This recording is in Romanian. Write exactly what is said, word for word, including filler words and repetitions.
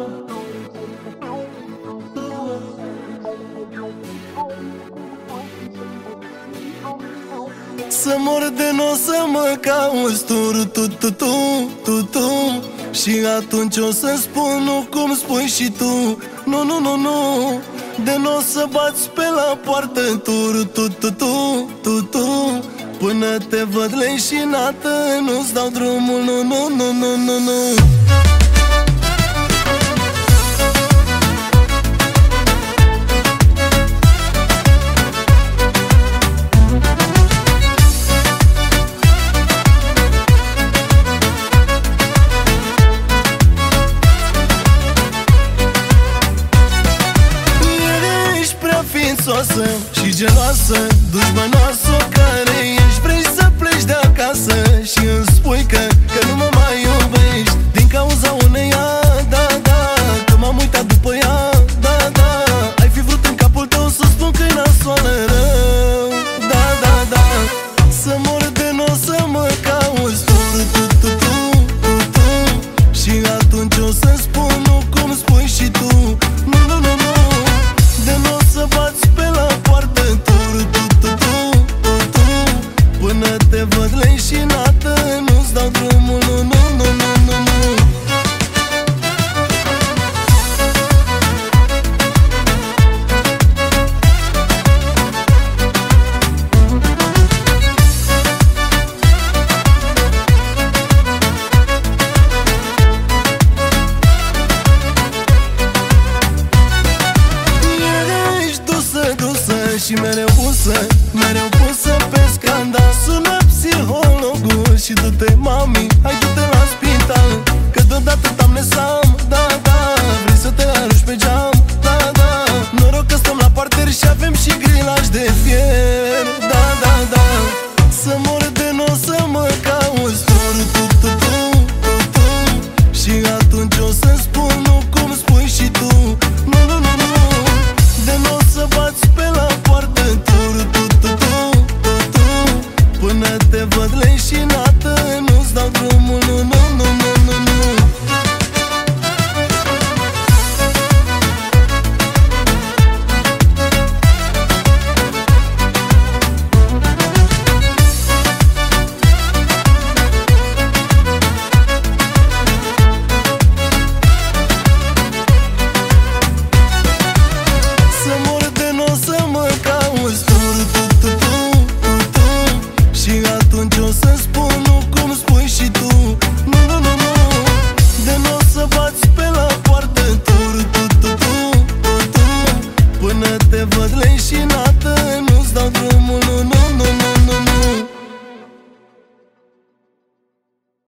Să mor de n-o să mă cauți tu, tu, tu, tu, tu, tu. Și atunci o să spun nu cum spui și tu. Nu, nu, nu, nu. De n-o să bați pe la poartă tu, tu, tu, tu, tu, tu. Până te văd leșinată, nu-ți dau drumul, nu, nu, nu, nu, nu, nu. Ființoasă și geloasă, dușmănoasă care ești. Vrei să pleci de acasă și îmi spui că, că nu mă mai iubești din cauza uneia, da, da, că m-am uitat după ea, da, da. Ai fi vrut în capul tău să spun că-i nasoală rău, da, da, da. Să mor de n-o să mă cauți tu, tu, tu, tu, tu, tu. Și atunci o să spun nu cum spui și tu. Nu, nu, nu, nu. De n-o să bați pe la poartă tu, tu, tu, tu, tu, tu. Până te văd leșinată, nu-ți dau drumul, nu, nu, nu, nu, nu, nu. Și mereu pusă, mereu pusă pe scandal. Sună psihologul și du-te, mami, hai du-te la spital, că deodată t'amnesam, da, da. Vrei să te arunci pe geam, da, da. Noroc că stăm la parter și avem și grilaj de fier, da, da, da. Să mor de n-o să mă cauți tu, tu, tu, tu, tu, tu. Și atunci o să spun nu cum spui și tu. Nu, nu, nu, nu. De n-o să bați pe la poartă tu, tu, tu, tu, tu, tu. Până te văd leșinată, nu-ți dau drumul, nu, nu, nu, nu, nu, nu. Să mor de n-o să mă cauți tu, tu, tu, tu, tu, tu. Și atunci o să spun nu cum spui și tu. Nu, nu, nu, nu. De n-o să bați pe la poartă tu, tu, tu, tu, tu, tu. Până te văd leșinată, nu-ți dau drumul, nu, nu, nu, nu, nu.